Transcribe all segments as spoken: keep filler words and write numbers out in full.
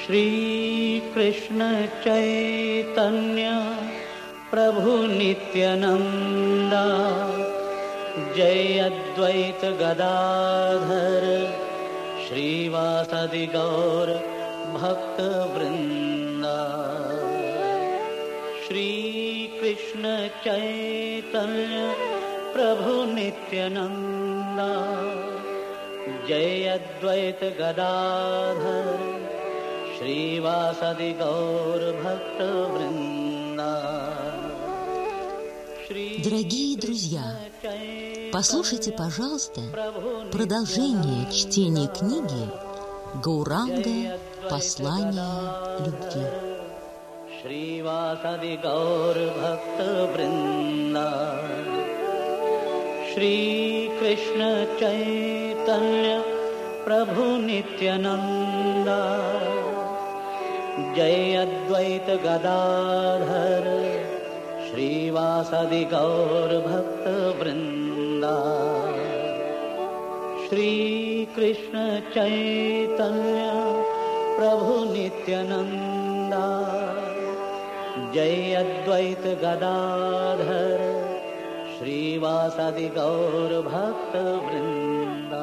श्री कृष्ण चैतन्य प्रभु नित्यानंदा जय अद्वैत गदाधर श्रीवासादि गौर भक्त वृंदा। श्री कृष्ण चैतन्य प्रभु नित्यानंदा जय अद्वैत गदाधर श्रीवासादि गौर भक्त वृंदा। Дорогие друзья, послушайте, пожалуйста, продолжение чтения книги Гауранга «Послание любви». श्रीवासादि गौर भक्त वृंदा। श्री कृष्ण चैतन्य प्रभु नित्यानंदा जय अद्वैत गदाधर श्रीवासादि गौर भक्त वृंदा। श्री कृष्ण चैतन्य प्रभु नित्यानंदा जय अद्वैत गदाधर श्रीवासादि गौर भक्त वृंदा।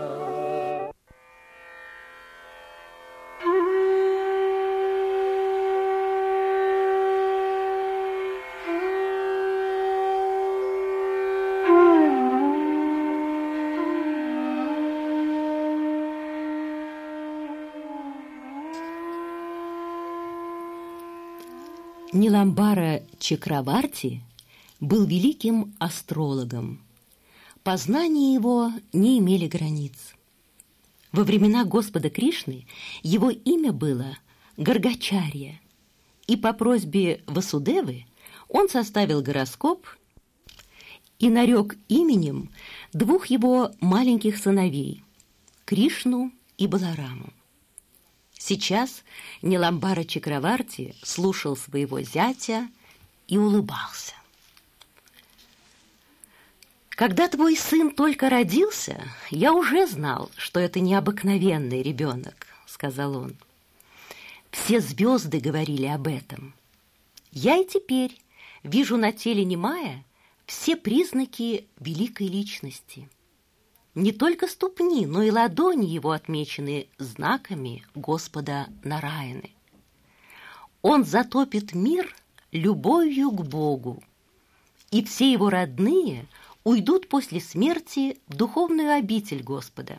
Ниламбара Чакраварти был великим астрологом. Познания его не имели границ. Во времена Господа Кришны его имя было Гаргачарья, и по просьбе Васудевы он составил гороскоп и нарек именем двух его маленьких сыновей – Кришну и Балараму. Сейчас Ниламбара Чакраварти слушал своего зятя и улыбался. «Когда твой сын только родился, я уже знал, что это необыкновенный ребенок», — сказал он. «Все звезды говорили об этом. Я и теперь вижу на теле Немая все признаки великой личности. Не только ступни, но и ладони его отмечены знаками Господа Нараяны. Он затопит мир любовью к Богу, и все его родные уйдут после смерти в духовную обитель Господа.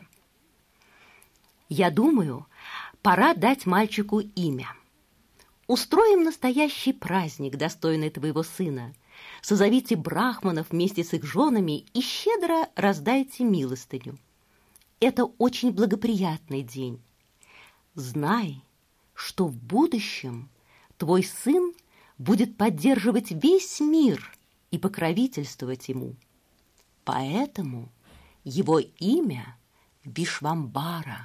Я думаю, пора дать мальчику имя. Устроим настоящий праздник, достойный твоего сына. Созовите брахманов вместе с их женами и щедро раздайте милостыню. Это очень благоприятный день. Знай, что в будущем твой сын будет поддерживать весь мир и покровительствовать ему. Поэтому его имя Вишвамбара».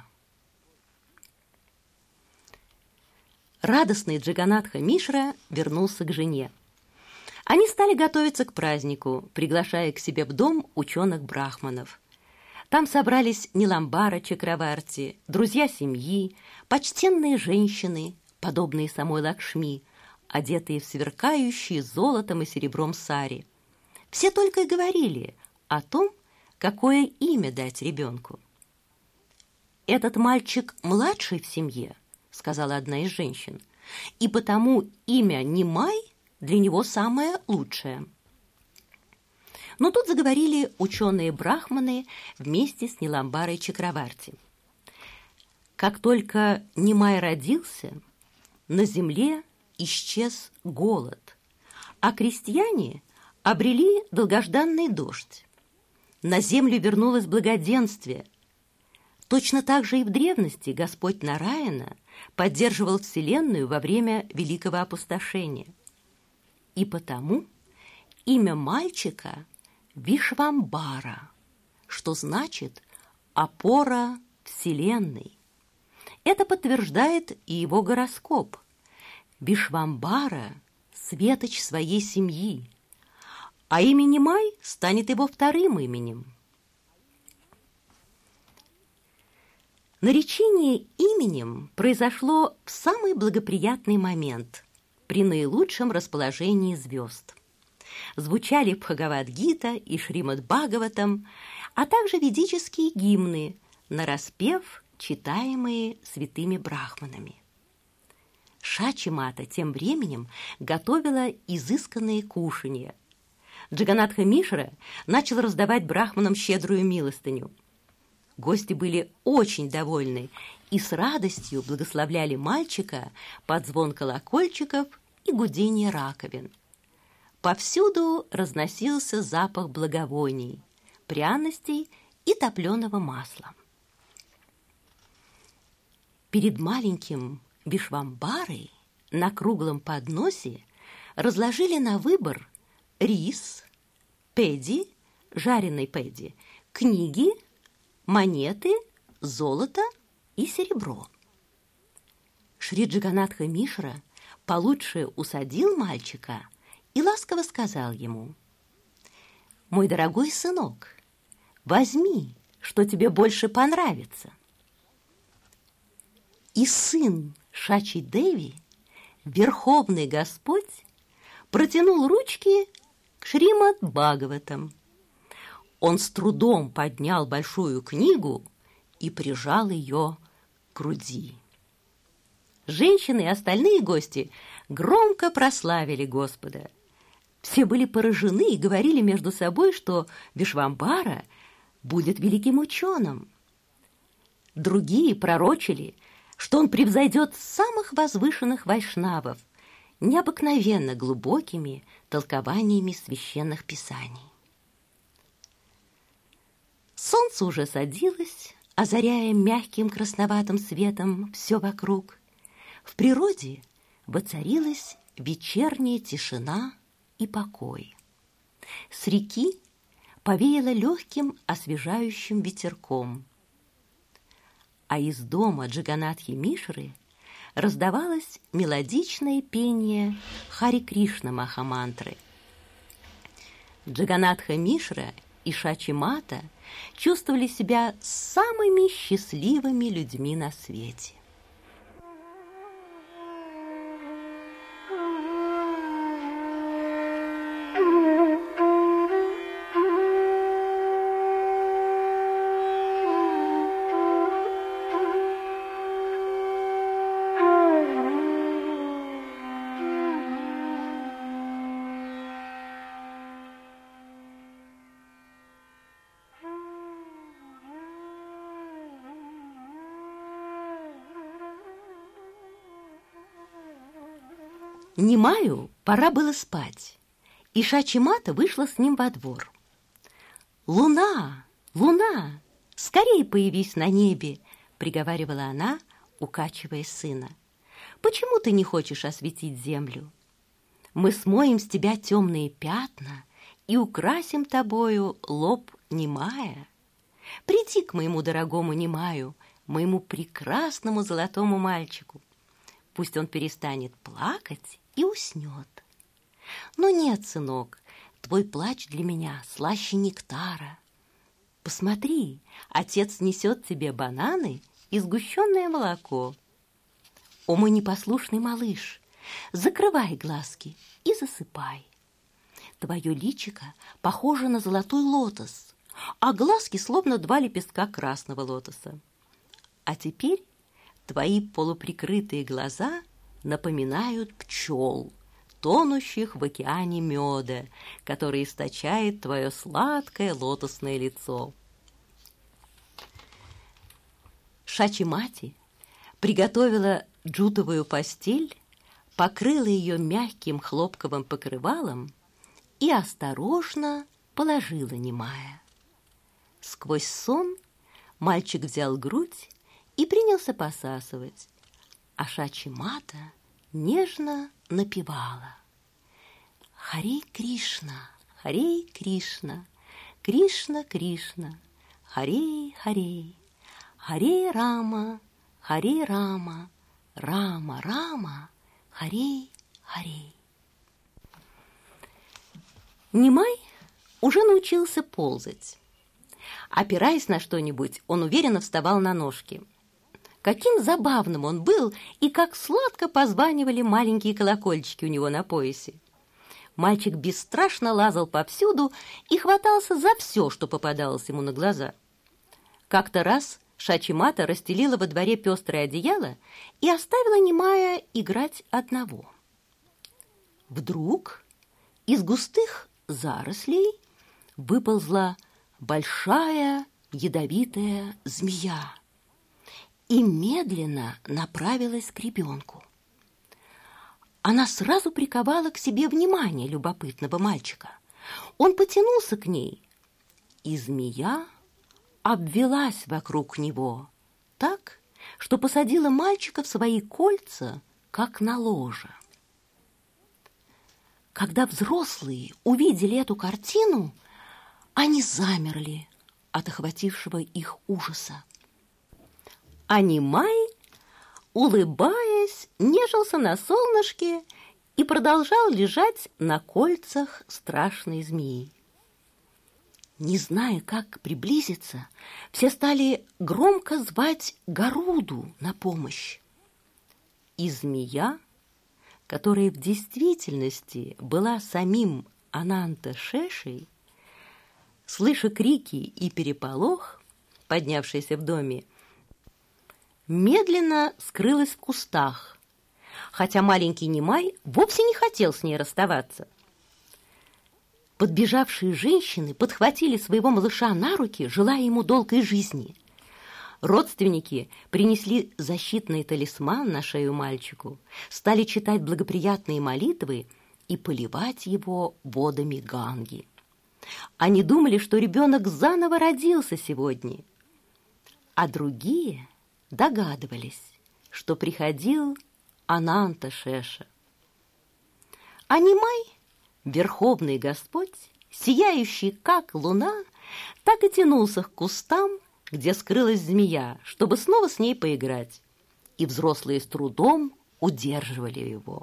Радостный Джаганатха Мишра вернулся к жене. Они стали готовиться к празднику, приглашая к себе в дом ученых-брахманов. Там собрались Ниламбара Чакраварти, друзья семьи, почтенные женщины, подобные самой Лакшми, одетые в сверкающие золотом и серебром сари. Все только и говорили о том, какое имя дать ребенку. «Этот мальчик младший в семье», — сказала одна из женщин, «и потому имя Немай для него самое лучшее». Но тут заговорили ученые-брахманы вместе с Ниламбарой Чакраварти. Как только Немай родился, на земле исчез голод, а крестьяне обрели долгожданный дождь. На землю вернулось благоденствие. Точно так же и в древности Господь Нараяна поддерживал Вселенную во время Великого Опустошения. И потому имя мальчика Вишвамбара, что значит «опора Вселенной». Это подтверждает и его гороскоп. Вишвамбара – светоч своей семьи, а имя Немай станет его вторым именем. Наречение именем произошло в самый благоприятный момент, при наилучшем расположении звезд. Звучали Бхагавад-гита и Шримад-Бхагаватам, а также ведические гимны, нараспев читаемые святыми брахманами. Шачи-мата тем временем готовила изысканные кушанья. Джаганатха Мишра начал раздавать брахманам щедрую милостыню. Гости были очень довольны и с радостью благословляли мальчика под звон колокольчиков и гудение раковин. Повсюду разносился запах благовоний, пряностей и топленого масла. Перед маленьким Вишвамбарой на круглом подносе разложили на выбор рис, педи, жареный педи, книги, монеты, золото и серебро. Шри Джаганатха Мишра получше усадил мальчика и ласково сказал ему: «Мой дорогой сынок, возьми, что тебе больше понравится». И сын Шачи-деви, Верховный Господь, протянул ручки к Шримад-Бхагаватам. Он с трудом поднял большую книгу и прижал ее к груди. Женщины и остальные гости громко прославили Господа. Все были поражены и говорили между собой, что Вишвамбара будет великим ученым. Другие пророчили, что он превзойдет самых возвышенных вайшнавов необыкновенно глубокими толкованиями священных писаний. Солнце уже садилось, озаряя мягким красноватым светом все вокруг. В природе воцарилась вечерняя тишина и покой. С реки повеяло легким освежающим ветерком, а из дома Джаганатхи Мишры раздавалось мелодичное пение Хари Кришна Махамантры. Джаганатха Мишра и Шачи-мата чувствовали себя самыми счастливыми людьми на свете. Нимаю пора было спать, и Шачи-мата вышла с ним во двор. «Луна, луна, скорее появись на небе!» — приговаривала она, укачивая сына. «Почему ты не хочешь осветить землю? Мы смоем с тебя темные пятна и украсим тобою лоб Нимая. Приди к моему дорогому Нимаю, моему прекрасному золотому мальчику. Пусть он перестанет плакать и уснет. Но нет, сынок, твой плач для меня слаще нектара. Посмотри, отец несет тебе бананы и сгущенное молоко. О, мой непослушный малыш, закрывай глазки и засыпай. Твое личико похоже на золотой лотос, а глазки словно два лепестка красного лотоса. А теперь твои полуприкрытые глаза напоминают пчел, тонущих в океане меда, который источает твое сладкое лотосное лицо. Шачи-мати приготовила джутовую постель, покрыла ее мягким хлопковым покрывалом и осторожно положила Нимая. Сквозь сон мальчик взял грудь и принялся посасывать, а Шачи-мата нежно напевала: «Харе Кришна, Харе Кришна, Кришна Кришна, Харе Харе, Харе Рама, Харе Рама, Рама Рама, Харе Харе». Нимай уже научился ползать. Опираясь на что-нибудь, он уверенно вставал на ножки. каким забавным он был и как сладко позванивали маленькие колокольчики у него на поясе. Мальчик бесстрашно лазал повсюду и хватался за все, что попадалось ему на глаза. Как-то раз Шачи-Мата расстелила во дворе пестрое одеяло и оставила Немая играть одного. Вдруг из густых зарослей выползла большая ядовитая змея и медленно направилась к ребенку. Она сразу приковала к себе внимание любопытного мальчика. Он потянулся к ней, и змея обвелась вокруг него так, что посадила мальчика в свои кольца, как на ложе. Когда взрослые увидели эту картину, они замерли от охватившего их ужаса. А Немай, улыбаясь, нежился на солнышке и продолжал лежать на кольцах страшной змеи. Не зная, как приблизиться, все стали громко звать Гаруду на помощь. И змея, которая в действительности была самим Ананта-Шешей, слыша крики и переполох, поднявшийся в доме, медленно скрылась в кустах, хотя маленький Немай вовсе не хотел с ней расставаться. Подбежавшие женщины подхватили своего малыша на руки, желая ему долгой жизни. Родственники принесли защитный талисман на шею мальчику, стали читать благоприятные молитвы и поливать его водами Ганги. Они думали, что ребенок заново родился сегодня, а другие догадывались, что приходил Ананта-Шеша. А Немай, Верховный Господь, сияющий как луна, так и тянулся к кустам, где скрылась змея, чтобы снова с ней поиграть, и взрослые с трудом удерживали его.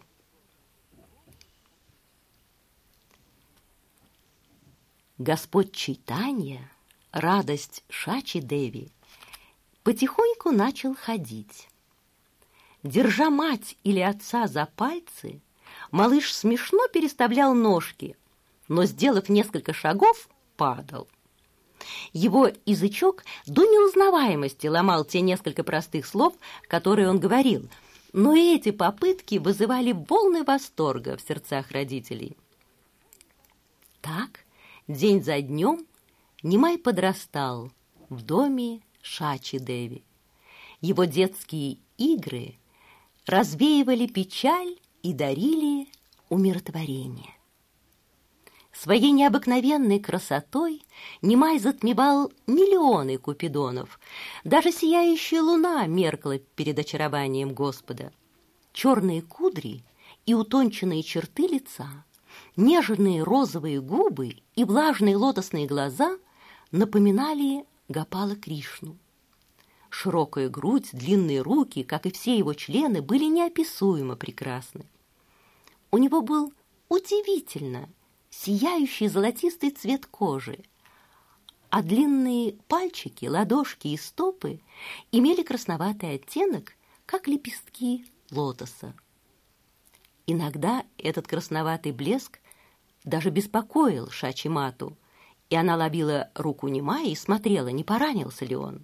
Господь Чайтанья, радость Шачи-Деви, потихоньку начал ходить. Держа мать или отца за пальцы, малыш смешно переставлял ножки, но, сделав несколько шагов, падал. Его язычок до неузнаваемости ломал те несколько простых слов, которые он говорил, но эти попытки вызывали волны восторга в сердцах родителей. Так, день за днем, Немай подрастал в доме Шачи-Деви. Его детские игры развеивали печаль и дарили умиротворение. Своей необыкновенной красотой Немай затмевал миллионы купидонов. Даже сияющая луна меркла перед очарованием Господа. Черные кудри и утонченные черты лица, нежные розовые губы и влажные лотосные глаза напоминали Гопала Кришну. Широкая грудь, длинные руки, как и все его члены, были неописуемо прекрасны. У него был удивительно сияющий золотистый цвет кожи, а длинные пальчики, ладошки и стопы имели красноватый оттенок, как лепестки лотоса. Иногда этот красноватый блеск даже беспокоил Шачи-Мату, и она ловила руку Немая и смотрела, не поранился ли он.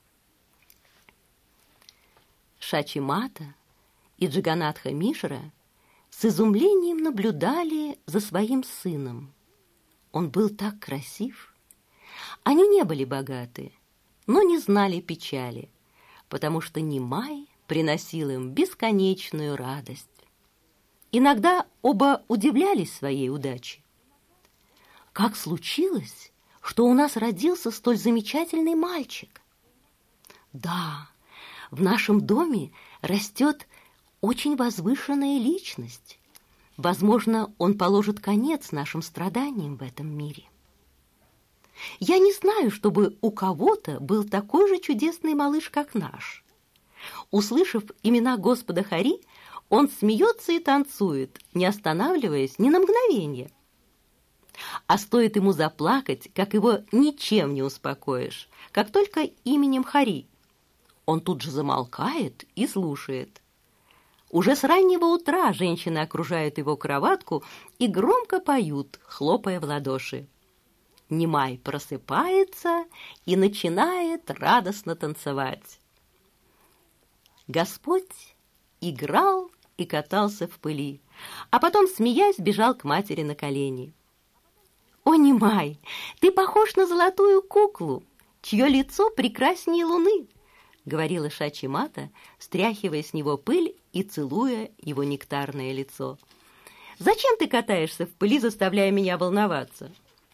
Шачи-Мата и Джаганатха Мишра с изумлением наблюдали за своим сыном. Он был так красив. Они не были богаты, но не знали печали, потому что Немай приносил им бесконечную радость. Иногда оба удивлялись своей удаче. Как случилось, что у нас родился столь замечательный мальчик? Да, в нашем доме растет очень возвышенная личность. Возможно, он положит конец нашим страданиям в этом мире. Я не знаю, чтобы у кого-то был такой же чудесный малыш, как наш. Услышав имена Господа Хари, он смеется и танцует, не останавливаясь ни на мгновение. А стоит ему заплакать, как его ничем не успокоишь, как только именем Хари. он тут же замолкает и слушает. Уже с раннего утра женщины окружают его кроватку и громко поют, хлопая в ладоши. Немай просыпается и начинает радостно танцевать. Господь играл и катался в пыли, а потом, смеясь, бежал к матери на колени. «О, Немай, ты похож на золотую куклу, чье лицо прекраснее луны», — говорила Шачи-мата, стряхивая с него пыль и целуя его нектарное лицо. «Зачем ты катаешься в пыли, заставляя меня волноваться?»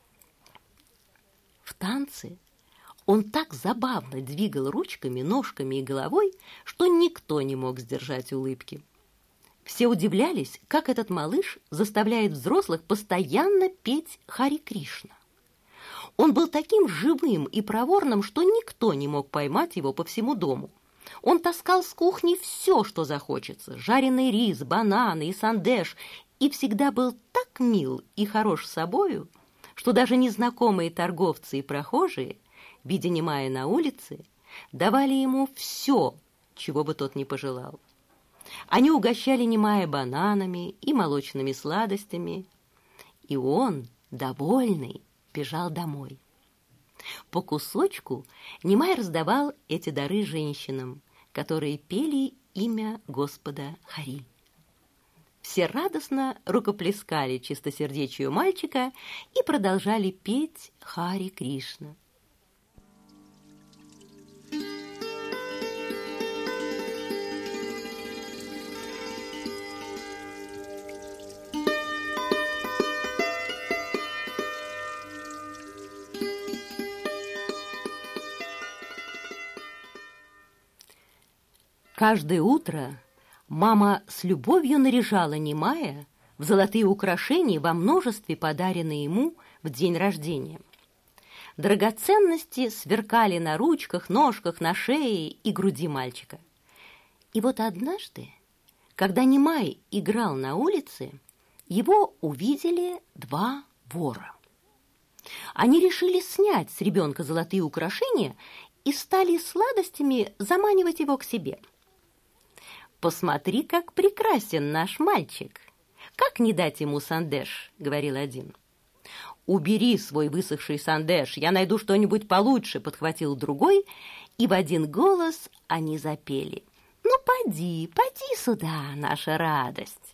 В танце он так забавно двигал ручками, ножками и головой, что никто не мог сдержать улыбки. Все удивлялись, как этот малыш заставляет взрослых постоянно петь Хари Кришна. Он был таким живым и проворным, что никто не мог поймать его по всему дому. Он таскал с кухни все, что захочется: жареный рис, бананы и сандеш, и всегда был так мил и хорош собою, что даже незнакомые торговцы и прохожие, видя Немая на улице, давали ему все, чего бы тот ни пожелал. Они угощали Немая бананами и молочными сладостями, и он, довольный, бежал домой. По кусочку Немай раздавал эти дары женщинам, которые пели имя Господа Хари. Все радостно рукоплескали чистосердечию мальчика и продолжали петь Хари Кришна. Каждое утро мама с любовью наряжала Немая в золотые украшения во множестве, подаренные ему в день рождения. Драгоценности сверкали на ручках, ножках, на шее и груди мальчика. И вот однажды, когда Немай играл на улице, его увидели два вора. Они решили снять с ребенка золотые украшения и стали сладостями заманивать его к себе. «Посмотри, как прекрасен наш мальчик! Как не дать ему сандеш?» — говорил один. «Убери свой высохший сандеш, я найду что-нибудь получше», — подхватил другой, и в один голос они запели: «Ну, поди, поди сюда, наша радость!»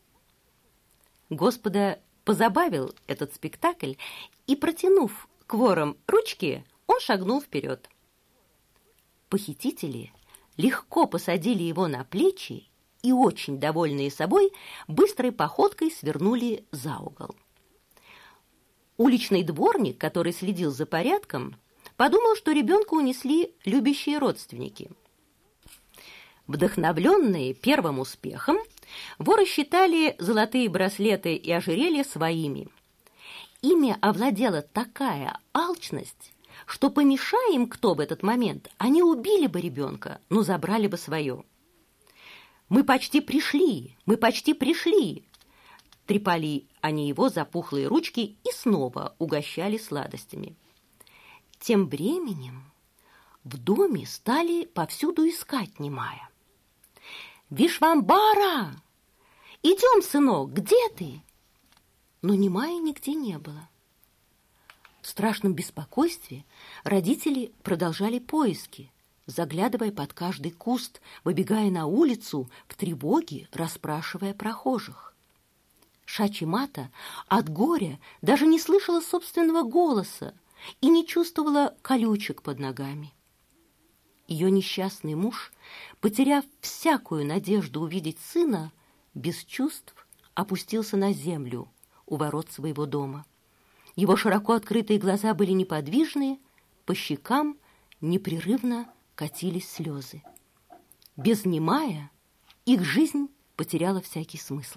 Господа позабавил этот спектакль, и, протянув к ворам ручки, он шагнул вперед. Похитители легко посадили его на плечи и, очень довольные собой, быстрой походкой свернули за угол. Уличный дворник, который следил за порядком, подумал, что ребенка унесли любящие родственники. Вдохновленные первым успехом, воры считали золотые браслеты и ожерелья своими. Ими овладела такая алчность, что, помешая им кто в этот момент, они убили бы ребенка, но забрали бы свое. «Мы почти пришли! Мы почти пришли!» Трепали они его за пухлые ручки и снова угощали сладостями. Тем временем в доме стали повсюду искать Немая. «Вишвамбара! Идем, сынок, где ты?» Но Немая нигде не было. В страшном беспокойстве родители продолжали поиски, заглядывая под каждый куст, выбегая на улицу, в тревоге расспрашивая прохожих. Шачи-мата от горя даже не слышала собственного голоса и не чувствовала колючек под ногами. Ее несчастный муж, потеряв всякую надежду увидеть сына, без чувств опустился на землю у ворот своего дома. Его широко открытые глаза были неподвижны, по щекам непрерывно катились слезы. Без Немая их жизнь потеряла всякий смысл.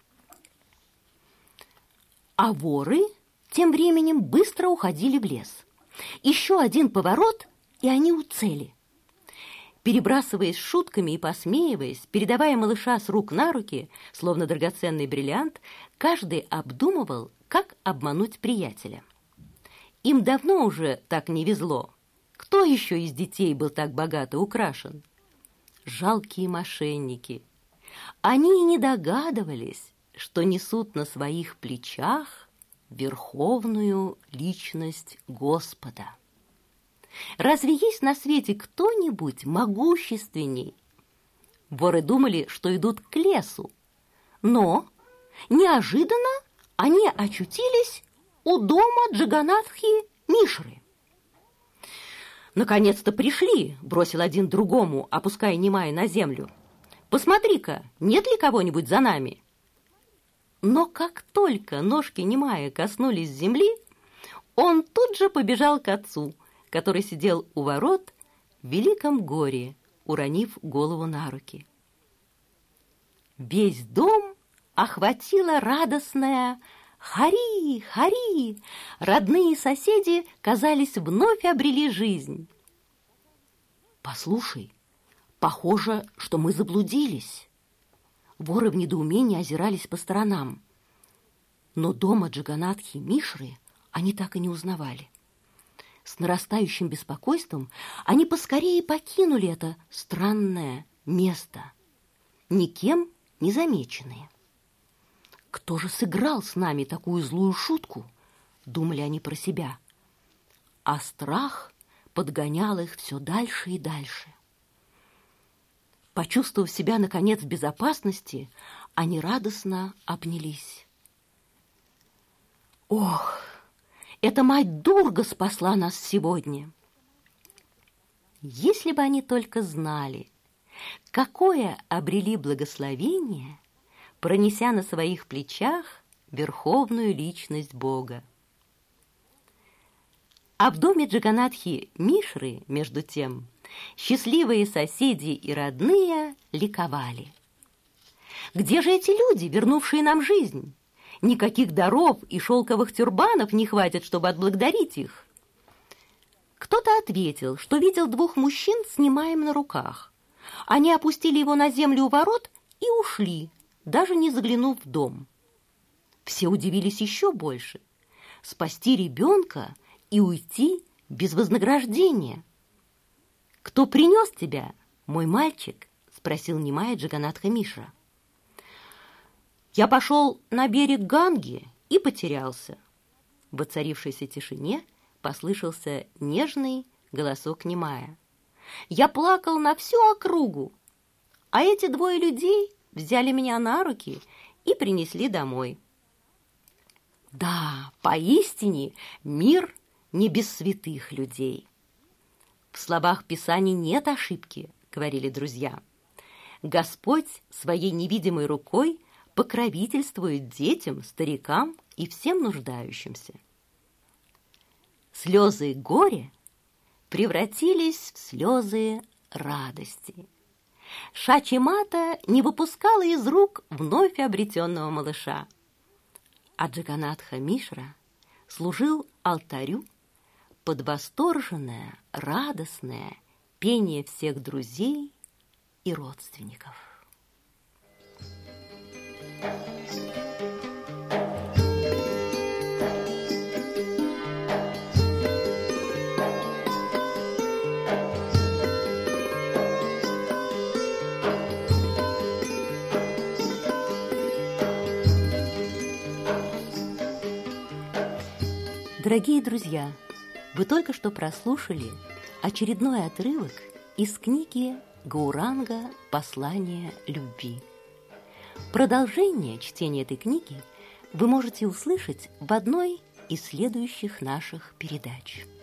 А воры тем временем быстро уходили в лес. Еще один поворот, и они у цели. Перебрасываясь шутками и посмеиваясь, передавая малыша с рук на руки, словно драгоценный бриллиант, каждый обдумывал, как обмануть приятеля. Им давно уже так не везло. Кто еще из детей был так богато украшен? Жалкие мошенники. Они и не догадывались, что несут на своих плечах верховную личность Господа. Разве есть на свете кто-нибудь могущественней? Воры думали, что идут к лесу, но неожиданно они очутились у дома Джаганатхи Мишры. «Наконец-то пришли!» – бросил один другому, опуская Нимая на землю. «Посмотри-ка, нет ли кого-нибудь за нами?» Но как только ножки Нимая коснулись земли, он тут же побежал к отцу, который сидел у ворот в великом горе, уронив голову на руки. Весь дом охватила радостная «Хари! Хари!». Родные соседи, казались, вновь обрели жизнь. «Послушай, похоже, что мы заблудились». Воры в недоумении озирались по сторонам. Но дома Джаганатхи Мишры они так и не узнавали. С нарастающим беспокойством они поскорее покинули это странное место, никем не замеченные. «Кто же сыграл с нами такую злую шутку?» — думали они про себя. А страх подгонял их все дальше и дальше. Почувствовав себя, наконец, в безопасности, они радостно обнялись. «Ох, эта мать Дурга спасла нас сегодня!» Если бы они только знали, какое обрели благословение, пронеся на своих плечах верховную личность Бога. А в доме Джаганатхи Мишры, между тем, счастливые соседи и родные ликовали. «Где же эти люди, вернувшие нам жизнь? Никаких даров и шелковых тюрбанов не хватит, чтобы отблагодарить их». Кто-то ответил, что видел двух мужчин с Нимаем на руках. Они опустили его на землю у ворот и ушли, даже не заглянув в дом. Все удивились еще больше. Спасти ребенка и уйти без вознаграждения. «Кто принес тебя, мой мальчик?» — спросил Нимая Джаганатха Мишра. «Я пошел на берег Ганги и потерялся». В воцарившейся тишине послышался нежный голосок Нимая. «Я плакал на всю округу, а эти двое людей взяли меня на руки и принесли домой». Да, поистине мир не без святых людей. В словах Писаний нет ошибки, говорили друзья. Господь своей невидимой рукой покровительствует детям, старикам и всем нуждающимся. Слезы горя превратились в слезы радости. Шачи-мата не выпускала из рук вновь обретенного малыша, а Джаганатха Мишра служил алтарю под восторженное, радостное пение всех друзей и родственников. Дорогие друзья, вы только что прослушали очередной отрывок из книги Гауранга «Послание любви». Продолжение чтения этой книги вы можете услышать в одной из следующих наших передач.